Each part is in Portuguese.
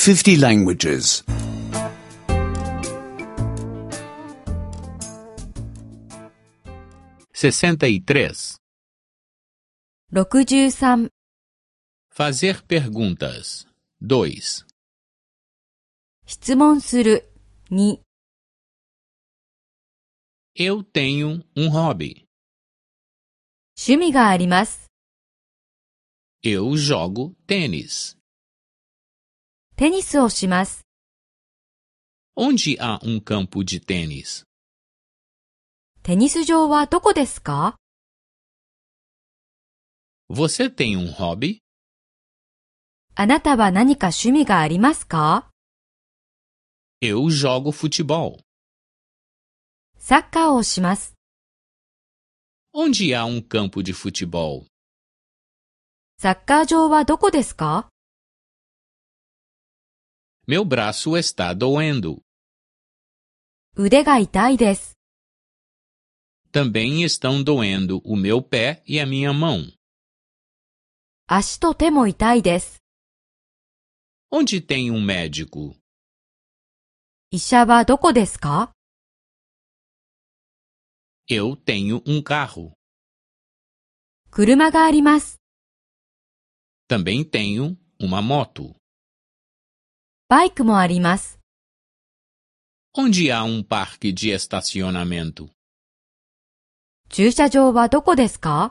50 languages. 63. 63. Fazer perguntas. 2. 質問する。2. Eu tenho um hobby. 趣味があります。 Eu jogo tênis. テニスをします。 Onde há um campo de tênis? テニス場はどこですか？ Você tem um hobby? あなたは何か趣味がありますか？ Eu jogo futebol. サッカーをします。 Onde há um campo de futebol? サッカー場はどこですか？ Meu braço está doendo. 腕が痛いです。 Também estão doendo o meu pé e a minha mão. 足と手も痛いです。 Onde tem um médico? 医者はどこですか？ Eu tenho um carro. 車があります。 Também tenho uma moto. バイクもあります。 Onde há um parque de estacionamento? 駐車場はどこですか？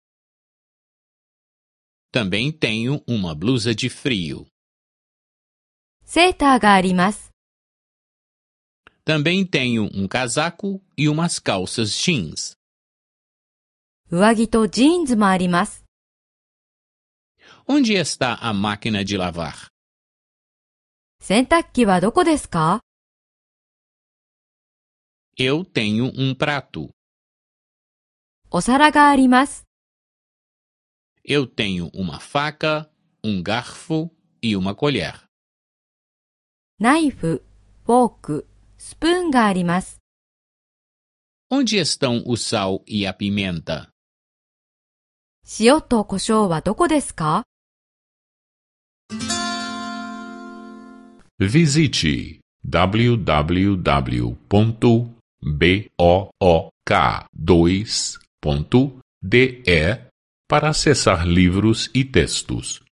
Também tenho uma blusa de frio. セーターがあります。 Também tenho um casaco e umas calças jeans. 上着とジーンズもあります。 Onde está a máquina de lavar? 洗濯機はどこですか？ Eu tenho um prato. お皿があります。 Eu tenho uma faca, um garfo e uma colher. ナイフ、フォーク、スプーンがあります。 Onde estão o sal e a pimenta? 塩と胡椒はどこですか？ Visite www.book2.de para acessar livros e textos.